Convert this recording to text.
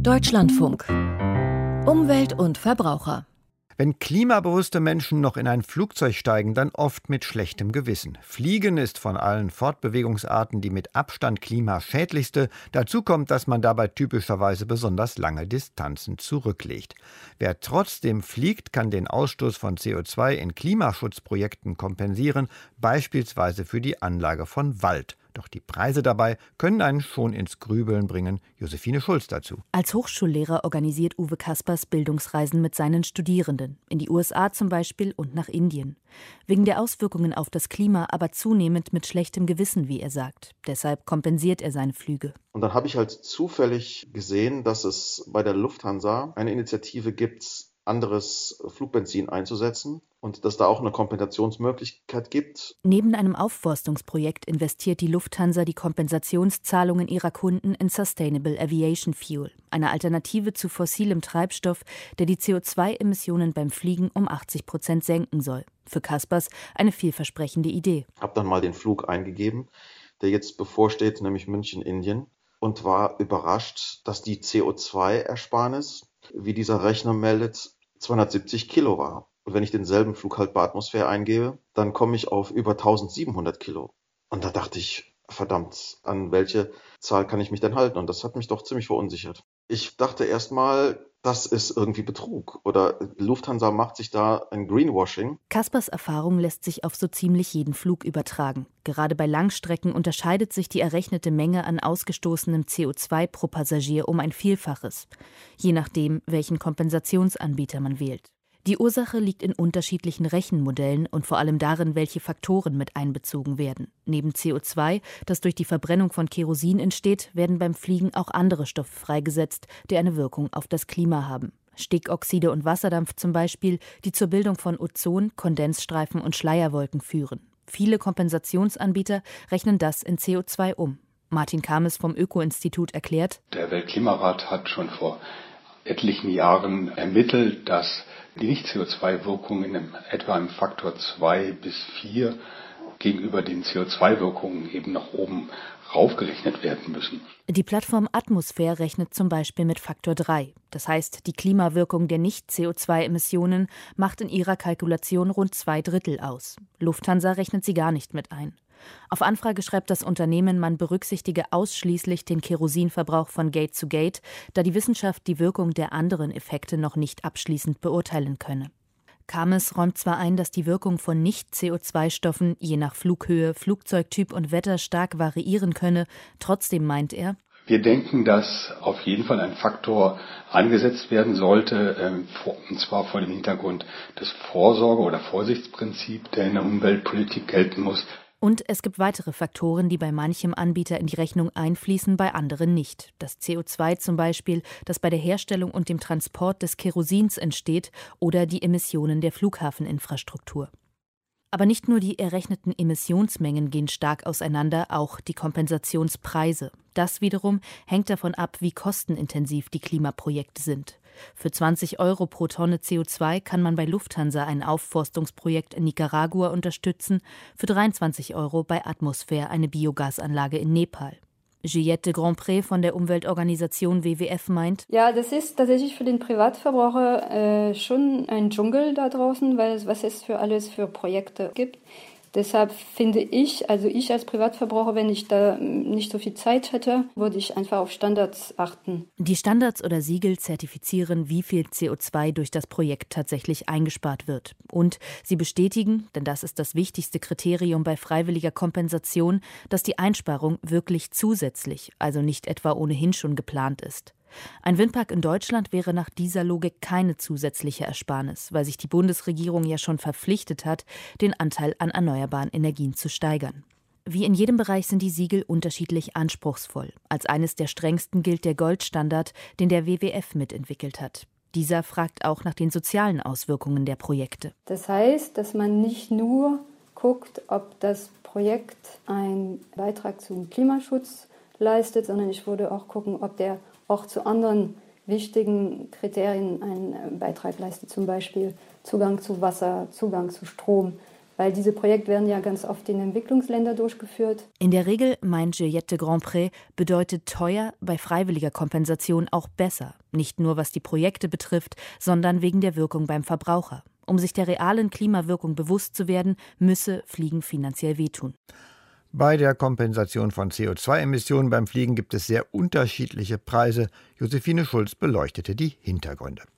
Deutschlandfunk. Umwelt und Verbraucher. Wenn klimabewusste Menschen noch in ein Flugzeug steigen, dann oft mit schlechtem Gewissen. Fliegen ist von allen Fortbewegungsarten die mit Abstand klimaschädlichste. Dazu kommt, dass man dabei typischerweise besonders lange Distanzen zurücklegt. Wer trotzdem fliegt, kann den Ausstoß von CO2 in Klimaschutzprojekten kompensieren, beispielsweise für die Anlage von Wald. Doch die Preise dabei können einen schon ins Grübeln bringen. Josephine Schulz dazu. Als Hochschullehrer organisiert Uwe Kaspers Bildungsreisen mit seinen Studierenden. In die USA zum Beispiel und nach Indien. Wegen der Auswirkungen auf das Klima aber zunehmend mit schlechtem Gewissen, wie er sagt. Deshalb kompensiert er seine Flüge. Und dann habe ich halt zufällig gesehen, dass es bei der Lufthansa eine Initiative gibt, anderes Flugbenzin einzusetzen und dass da auch eine Kompensationsmöglichkeit gibt. Neben einem Aufforstungsprojekt investiert die Lufthansa die Kompensationszahlungen ihrer Kunden in Sustainable Aviation Fuel, eine Alternative zu fossilem Treibstoff, der die CO2-Emissionen beim Fliegen um 80% senken soll. Für Kaspers eine vielversprechende Idee. Ich habe dann mal den Flug eingegeben, der jetzt bevorsteht, nämlich München-Indien, und war überrascht, dass die CO2-Ersparnis, wie dieser Rechner meldet, 270 Kilo war. Und wenn ich denselben Flug halt bei Atmosphäre eingebe, dann komme ich auf über 1700 Kilo. Und da dachte ich, verdammt, an welche Zahl kann ich mich denn halten? Und das hat mich doch ziemlich verunsichert. Ich dachte erstmal, das ist irgendwie Betrug oder Lufthansa macht sich da ein Greenwashing. Kaspers Erfahrung lässt sich auf so ziemlich jeden Flug übertragen. Gerade bei Langstrecken unterscheidet sich die errechnete Menge an ausgestoßenem CO2 pro Passagier um ein Vielfaches, je nachdem, welchen Kompensationsanbieter man wählt. Die Ursache liegt in unterschiedlichen Rechenmodellen und vor allem darin, welche Faktoren mit einbezogen werden. Neben CO2, das durch die Verbrennung von Kerosin entsteht, werden beim Fliegen auch andere Stoffe freigesetzt, die eine Wirkung auf das Klima haben. Stickoxide und Wasserdampf zum Beispiel, die zur Bildung von Ozon, Kondensstreifen und Schleierwolken führen. Viele Kompensationsanbieter rechnen das in CO2 um. Martin Kames vom Öko-Institut erklärt: Der Weltklimarat hat schon vor etlichen Jahren ermittelt, dass die Nicht-CO2-Wirkungen in etwa im Faktor 2 bis 4 gegenüber den CO2-Wirkungen eben nach oben raufgerechnet werden müssen. Die Plattform Atmosphäre rechnet zum Beispiel mit Faktor 3. Das heißt, die Klimawirkung der Nicht-CO2-Emissionen macht in ihrer Kalkulation rund 2/3 aus. Lufthansa rechnet sie gar nicht mit ein. Auf Anfrage schreibt das Unternehmen, man berücksichtige ausschließlich den Kerosinverbrauch von Gate zu Gate, da die Wissenschaft die Wirkung der anderen Effekte noch nicht abschließend beurteilen könne. Kames räumt zwar ein, dass die Wirkung von Nicht-CO2-Stoffen je nach Flughöhe, Flugzeugtyp und Wetter stark variieren könne, trotzdem meint er: Wir denken, dass auf jeden Fall ein Faktor angesetzt werden sollte, und zwar vor dem Hintergrund des Vorsorge- oder Vorsichtsprinzips, der in der Umweltpolitik gelten muss. Und es gibt weitere Faktoren, die bei manchem Anbieter in die Rechnung einfließen, bei anderen nicht. Das CO2 zum Beispiel, das bei der Herstellung und dem Transport des Kerosins entsteht, oder die Emissionen der Flughafeninfrastruktur. Aber nicht nur die errechneten Emissionsmengen gehen stark auseinander, auch die Kompensationspreise. Das wiederum hängt davon ab, wie kostenintensiv die Klimaprojekte sind. Für 20 € pro Tonne CO2 kann man bei Lufthansa ein Aufforstungsprojekt in Nicaragua unterstützen, für 23 € bei Atmosphäre eine Biogasanlage in Nepal. Juliette de Grandpré von der Umweltorganisation WWF meint: Ja, das ist tatsächlich für den Privatverbraucher schon ein Dschungel da draußen, weil was es für alles für Projekte gibt. Deshalb finde ich, also ich als Privatverbraucher, wenn ich da nicht so viel Zeit hätte, würde ich einfach auf Standards achten. Die Standards oder Siegel zertifizieren, wie viel CO2 durch das Projekt tatsächlich eingespart wird. Und sie bestätigen, denn das ist das wichtigste Kriterium bei freiwilliger Kompensation, dass die Einsparung wirklich zusätzlich, also nicht etwa ohnehin schon geplant ist. Ein Windpark in Deutschland wäre nach dieser Logik keine zusätzliche Ersparnis, weil sich die Bundesregierung ja schon verpflichtet hat, den Anteil an erneuerbaren Energien zu steigern. Wie in jedem Bereich sind die Siegel unterschiedlich anspruchsvoll. Als eines der strengsten gilt der Goldstandard, den der WWF mitentwickelt hat. Dieser fragt auch nach den sozialen Auswirkungen der Projekte. Das heißt, dass man nicht nur guckt, ob das Projekt einen Beitrag zum Klimaschutz leistet, sondern ich würde auch gucken, ob der auch zu anderen wichtigen Kriterien einen Beitrag leistet, zum Beispiel Zugang zu Wasser, Zugang zu Strom. weil diese Projekte werden ja ganz oft in Entwicklungsländern durchgeführt. In der Regel, meint Juliette Grandpré, bedeutet teuer bei freiwilliger Kompensation auch besser. Nicht nur was die Projekte betrifft, sondern wegen der Wirkung beim Verbraucher. Um sich der realen Klimawirkung bewusst zu werden, müsse Fliegen finanziell wehtun. Bei der Kompensation von CO2-Emissionen beim Fliegen gibt es sehr unterschiedliche Preise. Josephine Schulz beleuchtete die Hintergründe.